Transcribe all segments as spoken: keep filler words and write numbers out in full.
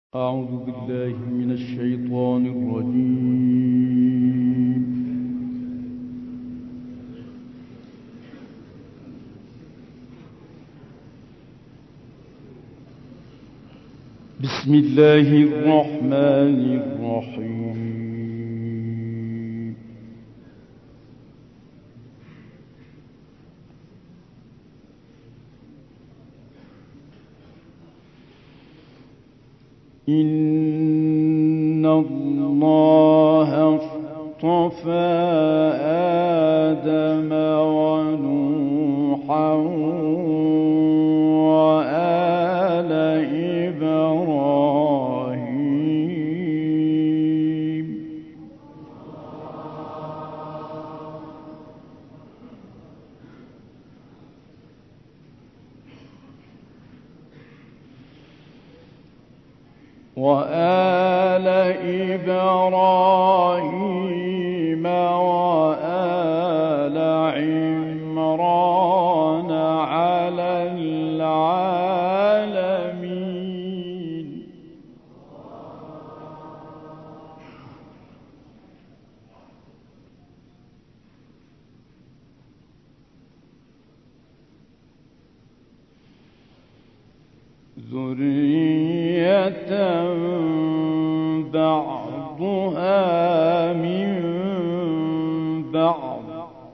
أعوذ بالله من الشيطان الرجيم. بسم الله الرحمن الرحيم. إن الله اصطفى آدم ونوحا وآل إبراهيم وآل إبراهيم وآل عمران على العالمين. ذرية بعضها من بعض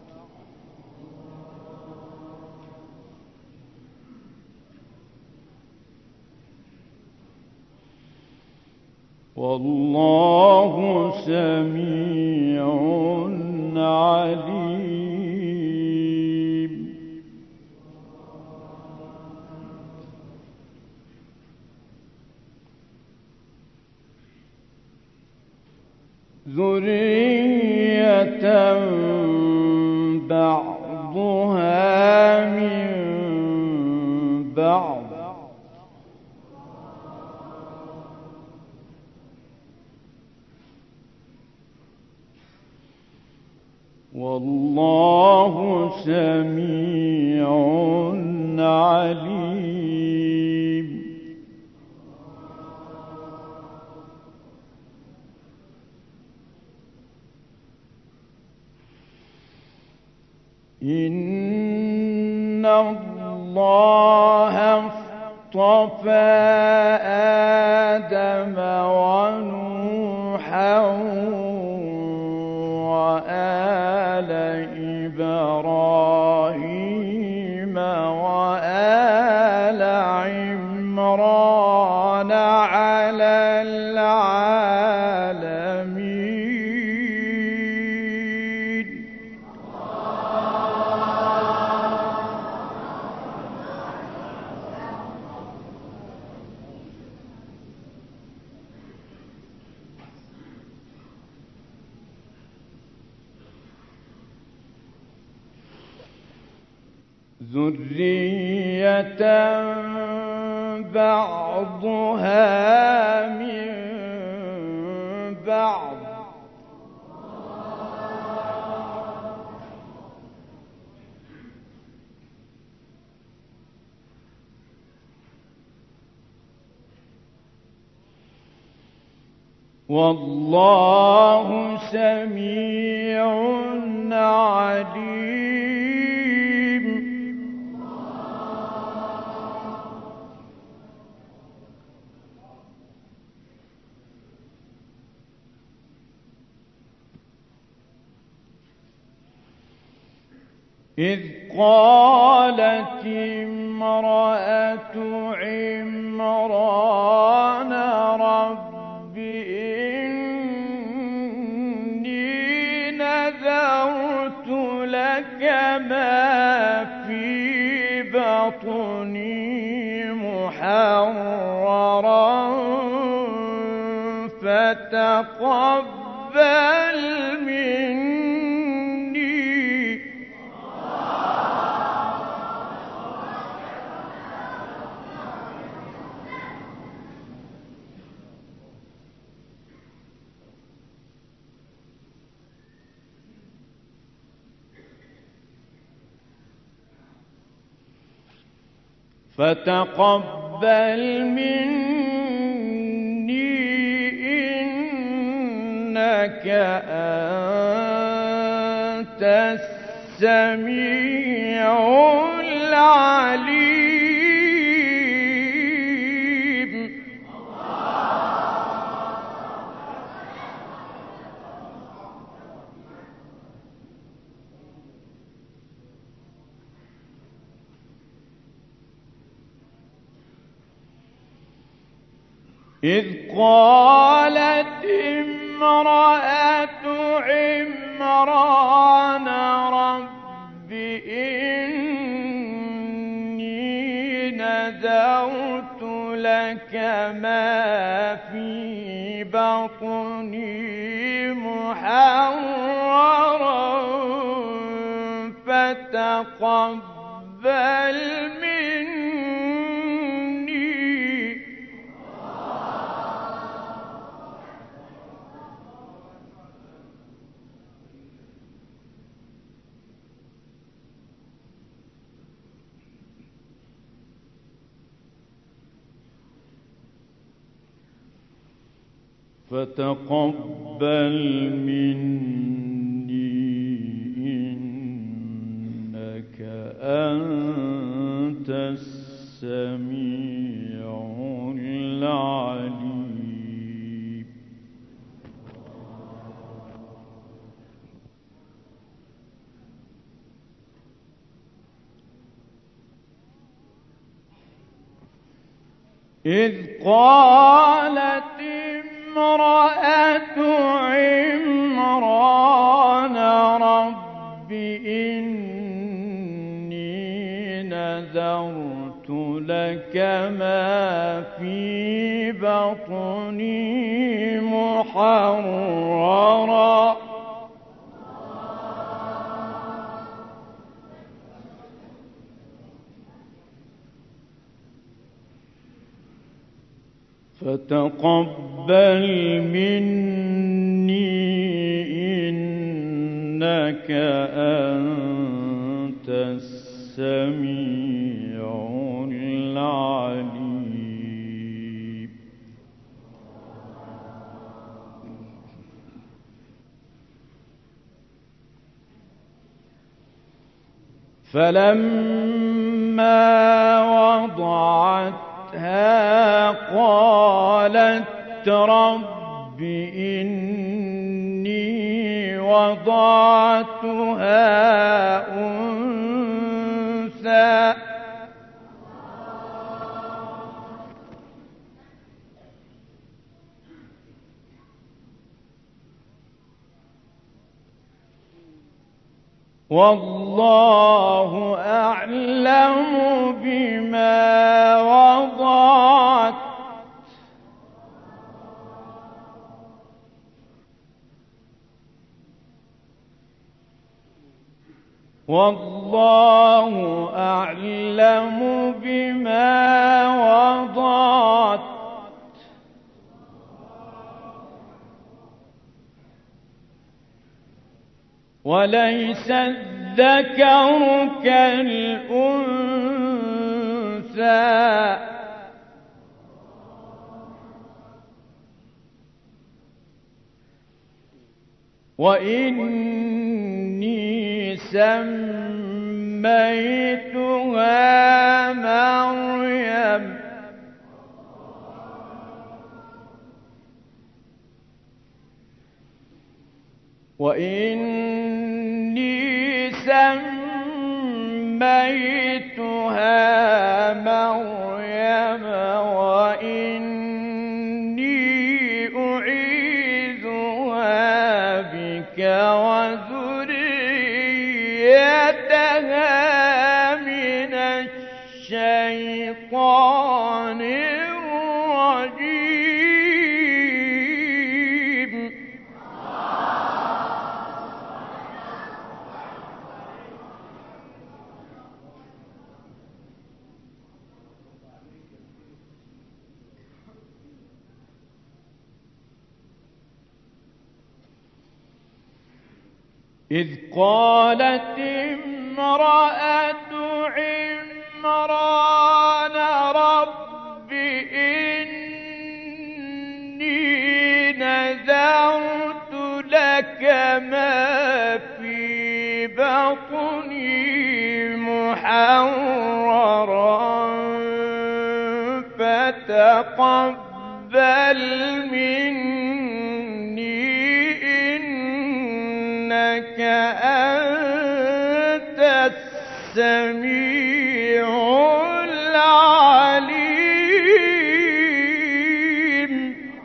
والله سميع عليم. ذرية بعضها من بعض والله سميع عليم. إن الله اصطفى آدم ونوحا وآل إبراهيم وآل عمران على العالمين. ذرية بعضها من بعض والله سميع عليم. إذ قالت امرأة عمران رب إني نذرت لك ما في بطني محررا فتقبل مني. فتقبل مني إنك أنت السميع العليم. إذ قالت امرأة عمران رب إني نذرت لك ما في بطني محررا فتقبل مني. فتقبل مني إنك أنت السميع العليم. إذ قالت امرأة عمران رب إني نذرت لك ما في بطني محررا فتقبل مني إنك أنت السميع العليم. فلما وضعتها قالت رب إني وضعتها أنثى والله أعلم بما وضعت والله أعلم بما وضعت وليس الذكر كالأنثى وإني سميتها مريم وإني سميتها مريم وإني أعيذها بك وذريتها من الشيطان الرجيم. إذ قالت امرأة عمران رب إني نذرت لك ما في بطني محررا فتقبل مني إنك أنت السميع العليم.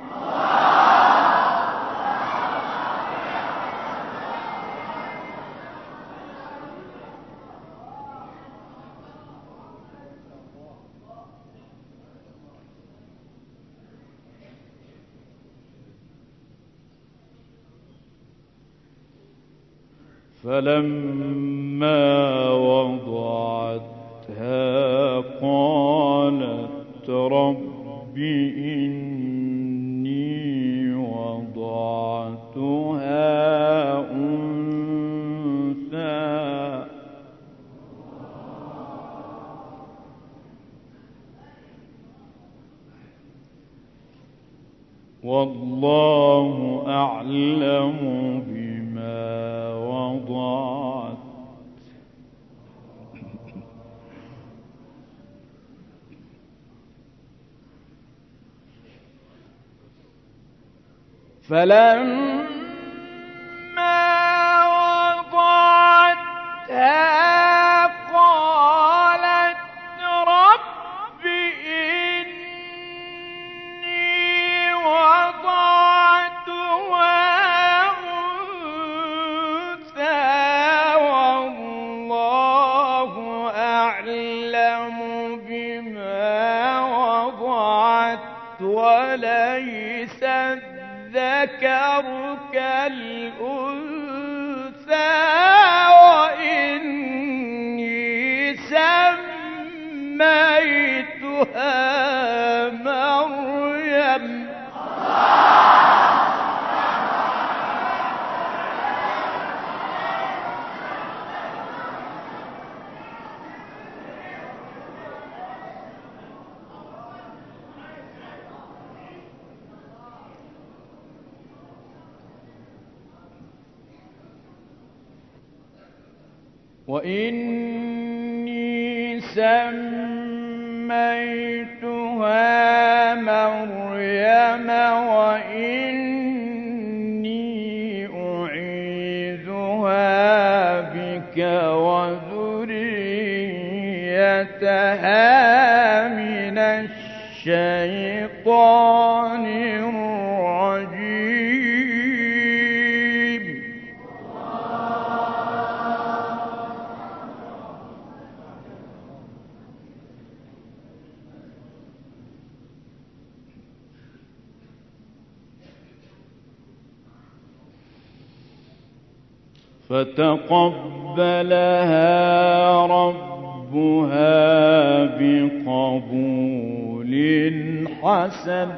فلما وضعتها قالت رب إني وضعتها أنثى والله أعلم بما وضعت فلما وضعتها قالت رب إني وضعتها أنثى والله أعلم بما وضعت وليس الذكر كالأنثى وإني سميتها مريم وإني سميتها مريم وإني أعيذها بك وذريتها من الشيطان الرجيم. فتقبلها ربها بقبول حسن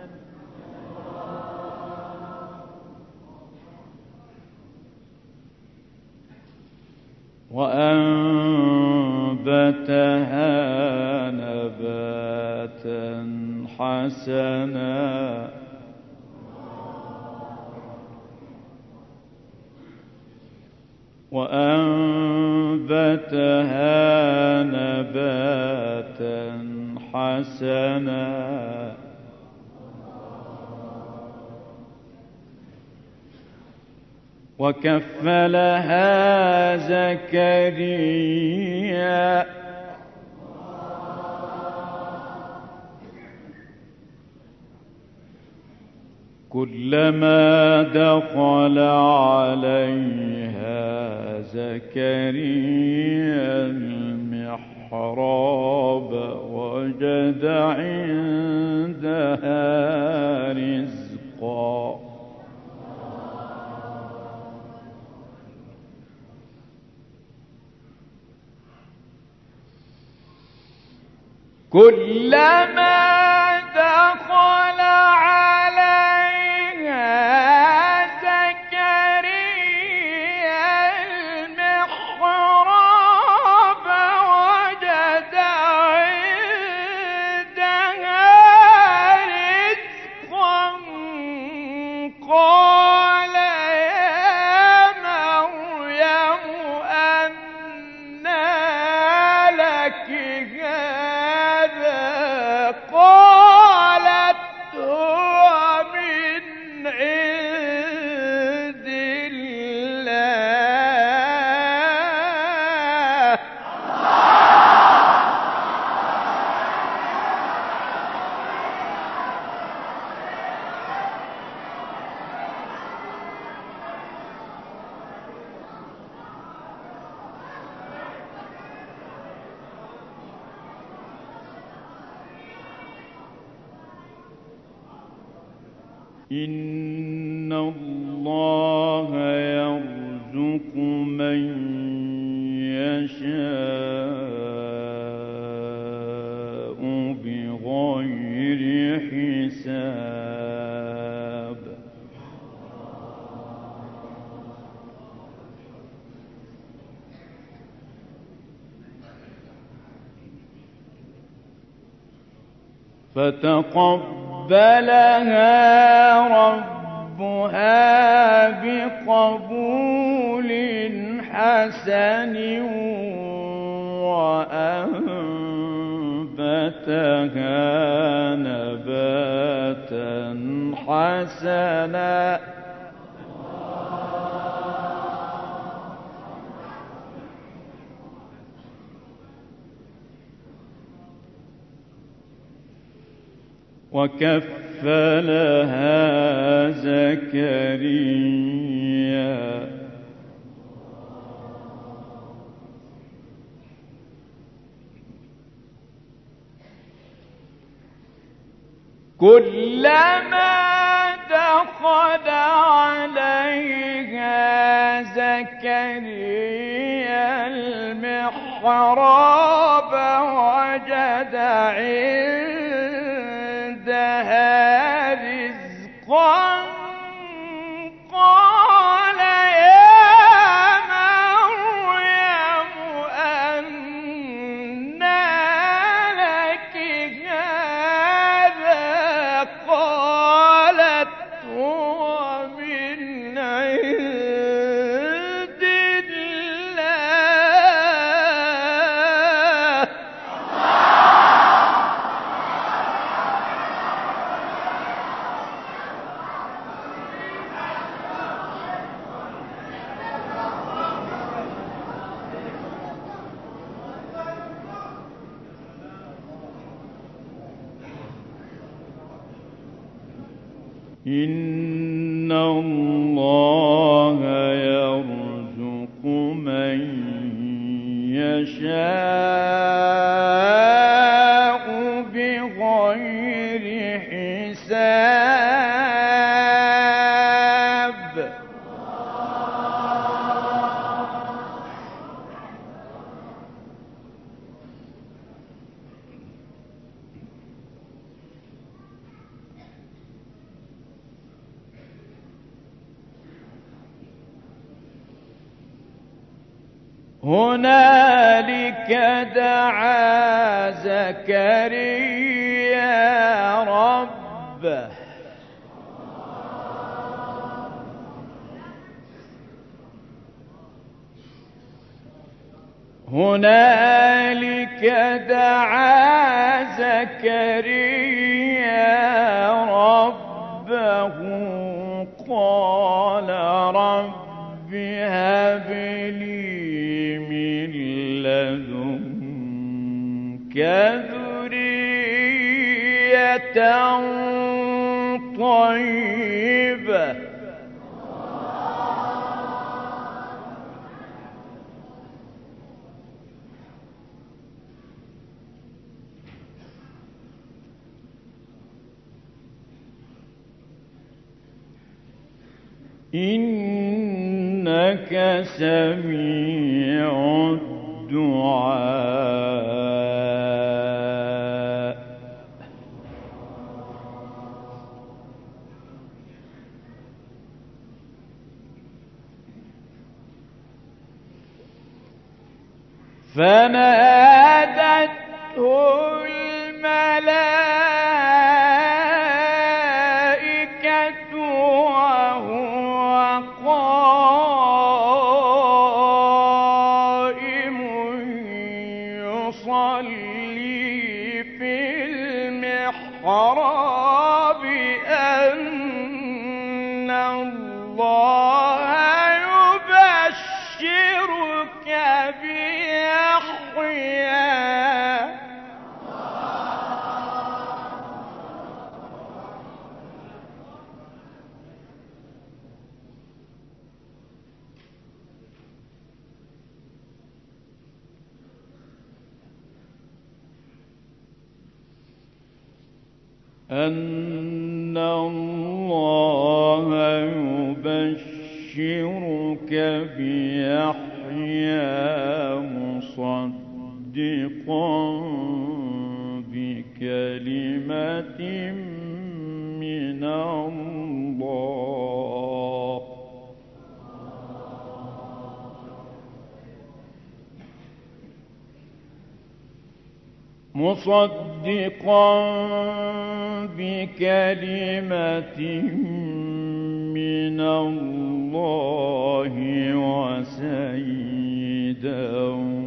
وأنبتها نباتا حسنا وأنبتها نباتا حسنا وكفلها زكريا كلما دخل عليها زكريا المحراب وجد عندها رزقا كلما دخل عليها زكريا المحراب وجد عندها رزقا قال يا إن الله يرزق من يشاء بغير حساب فتقبلها ربها بقبول حسن وأنبتها نباتا حسنا وكفلها زكريا كلما دخل عليها زكريا المحراب وجد عندها رزقا قال يا مريم أنى لك هذا قالت هو من عند الله إن الله يرزق من يشاء بغير حساب هنالك دعا زكريا ربه هنالك دعا زكريا ربه قال رب هب لي من لدنك ذرية طيبة إنك سميع الدعاء فنادته الملائكة وهو قائم يصلي في المحراب أن الله يبشرك بيحيى أن الله نبشرك بيحيى مصدقا بكلمة من الله مصدقا بكلمة من الله وسيدا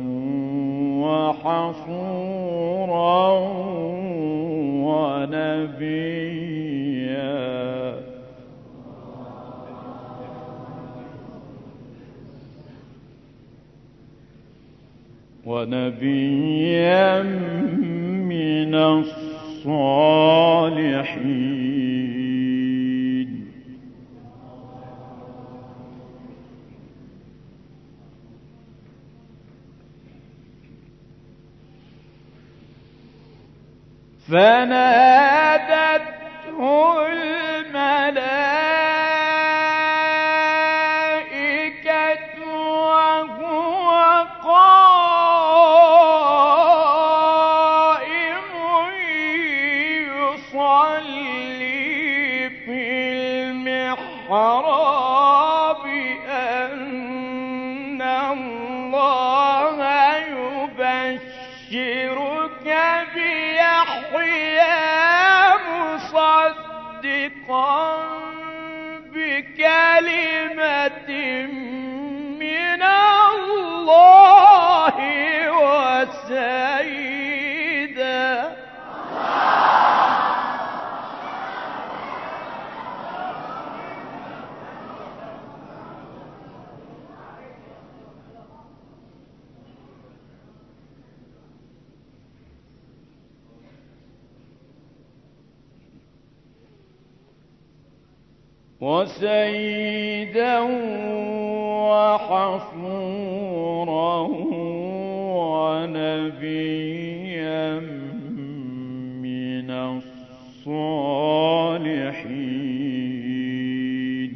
وحصورا ونبيا ونبيا من الصالحين فنادته الملائكة وهو قائم يصلي في المحراب أن الله يبشرك بيحيى مصدقا بكلمة من الله وسيدا وسيدا وحصورا ونبيا من الصالحين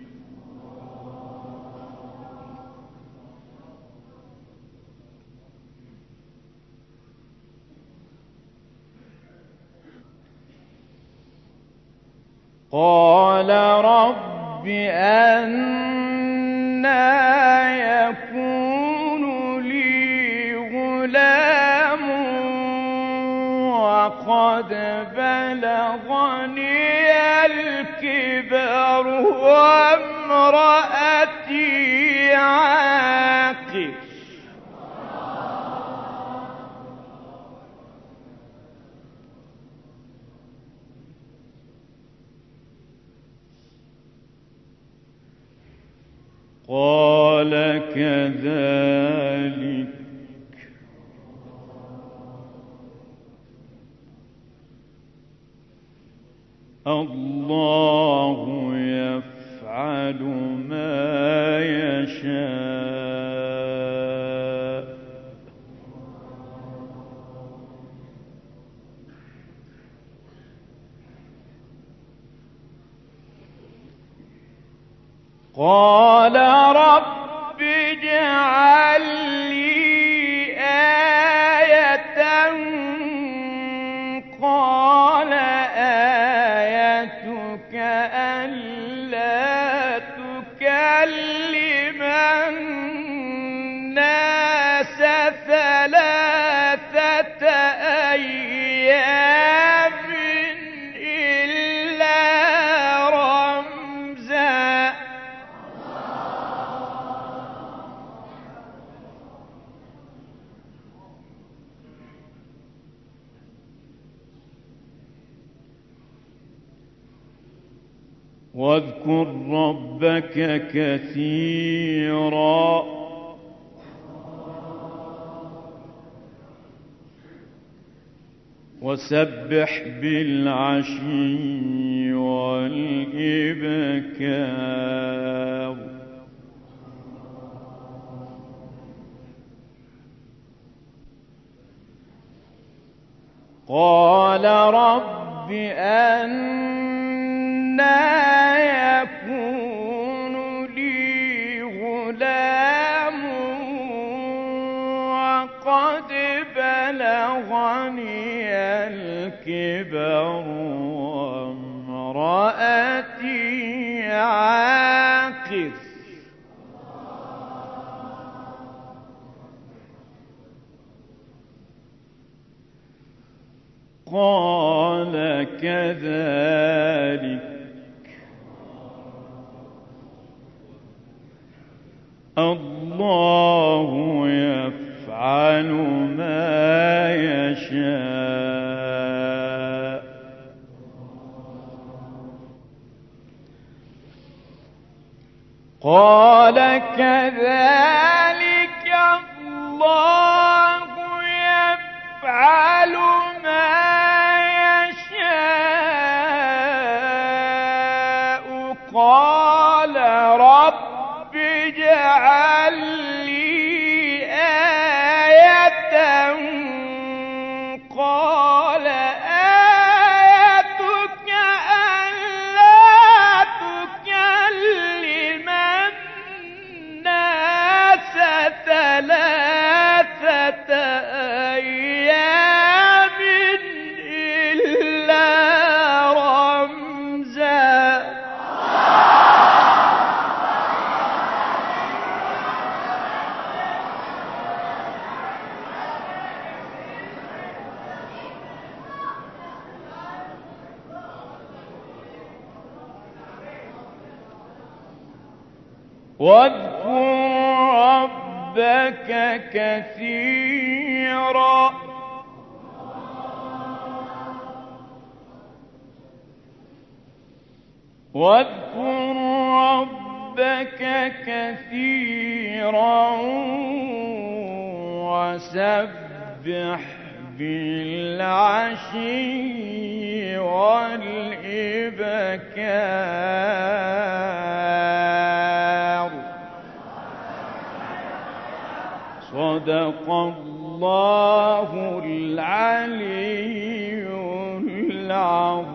قال رب أنى يكون لي غلام وقد بلغني الكبر وامرأتي عاقر قال كذلك الله يفعل ما يشاء قال رب اجعل لي آية قال آيتك ألا تكلم الناس ثلاثة أيام إلا رمزا واذكر ربك كثيرا وسبح بالعشي والإبكار قال رب أنى يكون لي وامرأتي عاقر. قال كذلك الله يفعل ما يشاء. قال كذلك الله يفعل ما يشاء. قال رب اجعل لي آية. قال آيتك ألا تكلم الناس ثلاثة أيام إلا رمزا. واذكر ربك كثيرا. واذكر ربك كثيرا وسبح بالعشي والإبكار. صدق الله العلي العظيم.